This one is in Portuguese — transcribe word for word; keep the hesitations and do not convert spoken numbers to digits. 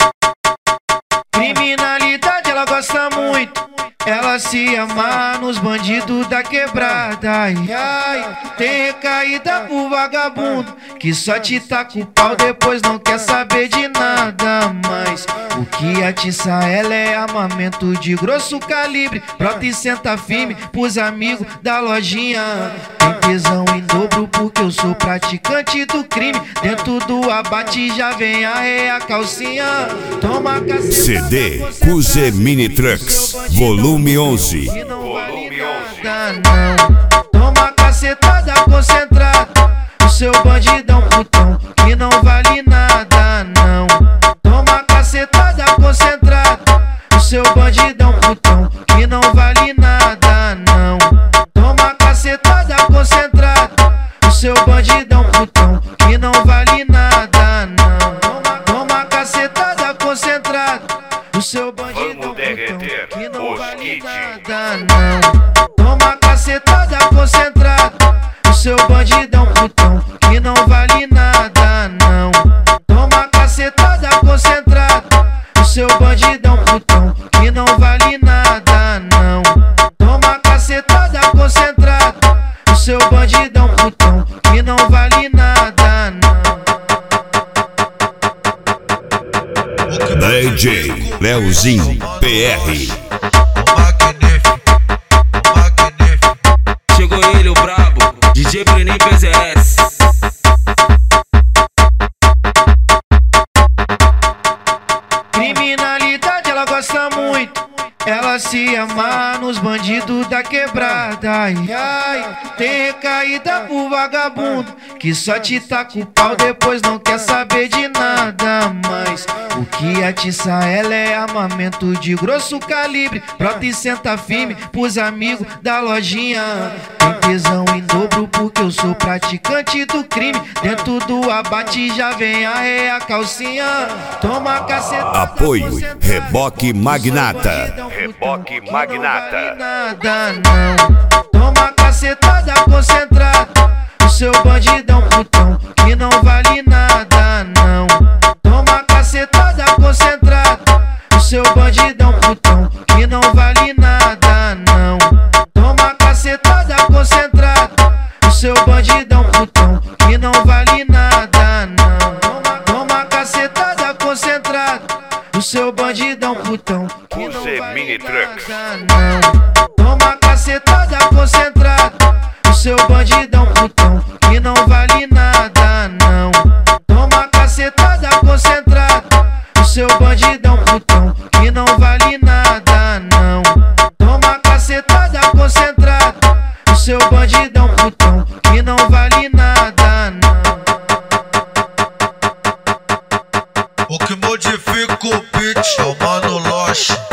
Criminalidade ela gosta muito, ela se ama nos bandidos da quebrada. Ai, ai, tem recaída pro vagabundo que só te taca o pau, depois não quer saber de nada. Mas o que atiça ela é armamento de grosso calibre. Brota e senta firme pros amigos da lojinha. Tem tesão em dobro porque eu sou praticante do crime. Dentro do abate já vem a reia calcinha. Toma caceta. C D Kuze Mini Trucks Volume onze. Que não vale nada, não. Toma cacetada concentrada, o seu bandidão putão, que não vale nada, não. Toma cacetada concentrada, o seu bandidão putão, que não vale nada, não. Toma cacetada concentrada, o seu bandidão putão, que não vale nada, não. Toma, toma cacetada concentrada, o seu bandidão putão, que não vale nada, não. Toma cacetada concentrada, o seu bandidão putão, que não vale nada, não. Toma cacetada concentrada, o seu bandidão putão, que não vale nada, não. Toma cacetada concentrada, o seu bandidão putão, que não vale nada, não. D J Leozinho P R. Chegou ele, o brabo, D J Brenin P Z S. Criminalidade ela gosta muito, ela se ama nos bandidos da quebrada. Ai, ai, tem recaída pro vagabundo que só te taca o pau, depois não quer saber de nada. Mas o que atiça ela é armamento de grosso calibre. Brota e senta firme pros amigos da lojinha. Tem tesão em dobro porque eu sou praticante do crime. Dentro do abate já vem a reia calcinha. Toma caceta. Apoio Reboque Magnata. Reboque Magnata. Nada, não. Toma cacetada concentrada, o seu bandidão putão, que não vale nada, não. Toma cacetada concentrada, o seu bandidão putão, que não vale nada, não. Toma cacetada concentrada, o seu bandidão putão, que não vale nada, não. Toma, toma cacetada concentrada, o seu bandidão putão, que não vale nada, não. Toma cacetada concentrada, o seu bandidão putão, que não vale nada, não. Toma cacetada concentrada, o seu bandidão putão, que não vale nada, não. Toma cacetada concentrada, o seu bandidão putão, que não vale nada, não. O que modifica o beat é o Mano Loche.